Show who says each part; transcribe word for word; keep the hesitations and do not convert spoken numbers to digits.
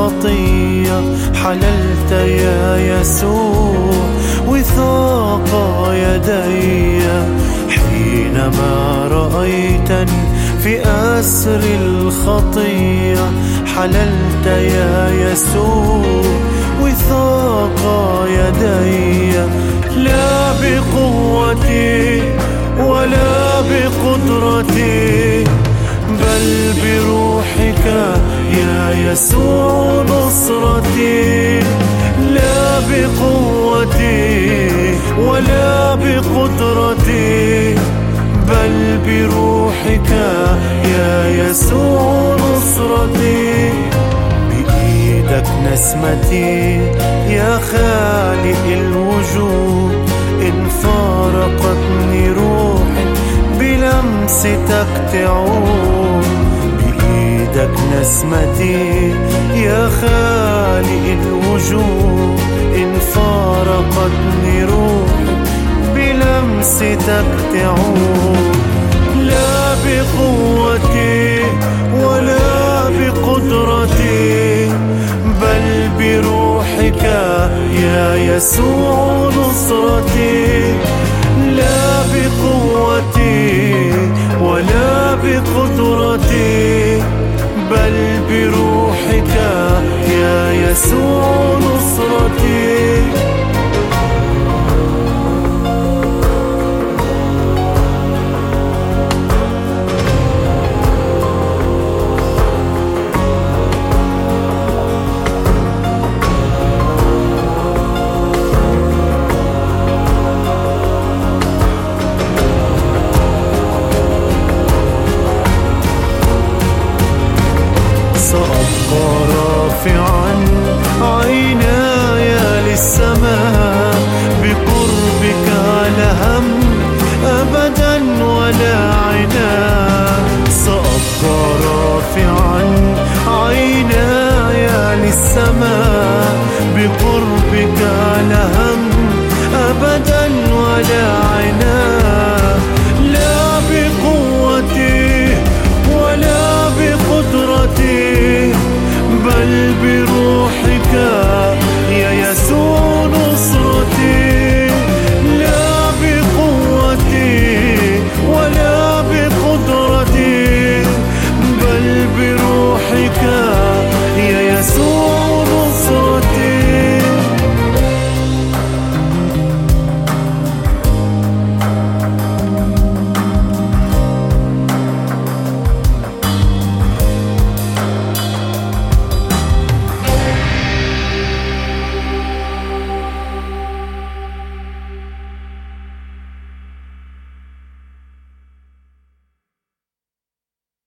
Speaker 1: الخطية حللت يا يسوع وثاق يدي حينما رأيتني في أسر الخطية. حللت يا يسوع وثاق يدي، لا بقوتي ولا بقدرتي بل بروحك يا يسوع نصرتي. لا بقوتي ولا بقدرتي بل بروحك يا يسوع نصرتي. بإيدك نسمتي يا خالق الوجود، إن فارقتني روحي بلمستك تعود. بإيدك نسمتي يا خالق الوجود، إن فارقتني روحي بلمستك تعود. لا بقوتي ولا بقدرتي بل بروحك يا يسوع نصرتي. لا بقوتي ولا بقدرتي بل بروحك يا يسوع نصرتي. سأبقى رافعا عيناي للسماء، بقربك لا هم أبدا ولا عناء. سأبقى رافعا عيناي للسماء، بقربك لا هم أبدا ولا